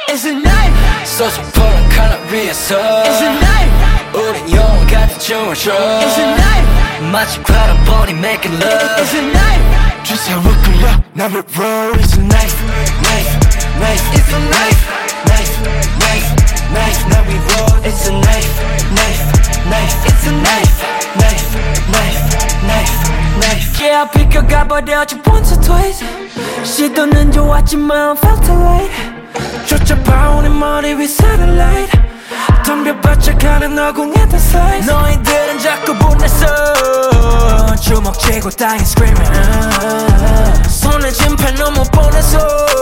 It's a knife. 서슴퍼런 칼날 위에서 It's a knife. 우린 영화 같은 춤을 춰 It's a knife. 마치 바람버리 making love It's a knife. 주사위 끌려 나를 roll It's a knife, knife, knife It's a knife. knife, knife, knife now we roll It's a knife, knife, knife It's a knife. knife, knife, knife, knife Yeah, 비껴가버렸지 once or twice. 시도는 좋았지만 felt too late. 쫓아봐오는 머리 위 satellite. 덤벼봤자 가는 어공했던 size. 너희들은 자꾸 분해서 주먹 쥐고 땅에 screaming. 손에 진팔 너무 뻔해서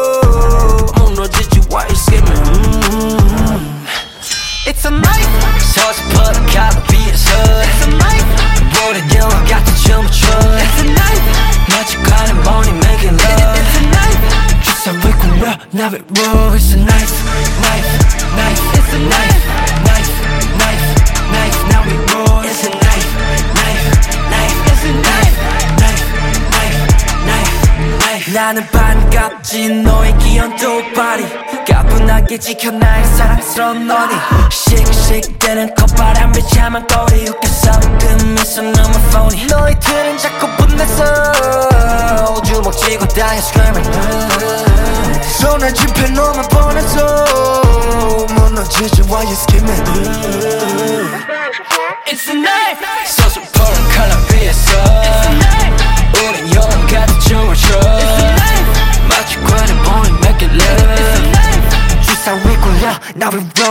무너지지 why you skimming. It's a knife. 서슴퍼런 칼날 위에서 It's a knife. 우린 영화 같은 춤을 춰 It's a knife. 마치 바람버리 making love It's a knife. 주사위 끌려 나를 roll It's a knife, knife, knife It's a knife. knife, knife, knife now we roll It's a knife, knife, knife It's a knife. knife, knife, knife, knife 나는 반갑지 너의 귀여운 두 발이 가뿐하게 지켜 나의 사랑스러운 너니 씩씩대는 콧바람에 참한 꼬리 웃겨 섞은 미소 너무 phony 너희들은 자꾸 분해서 주먹 쥐고 땅에 screaming 손에 집혀 너무 뻔해서 무너지지 why you skimming It's a knife. 서슴퍼런 칼날 위에서 It's a knife. 우린 영화 같은 춤을 춰 It's a knife. 마치 바람버리 making It's a love knife. 주사위 끌려 나를 roll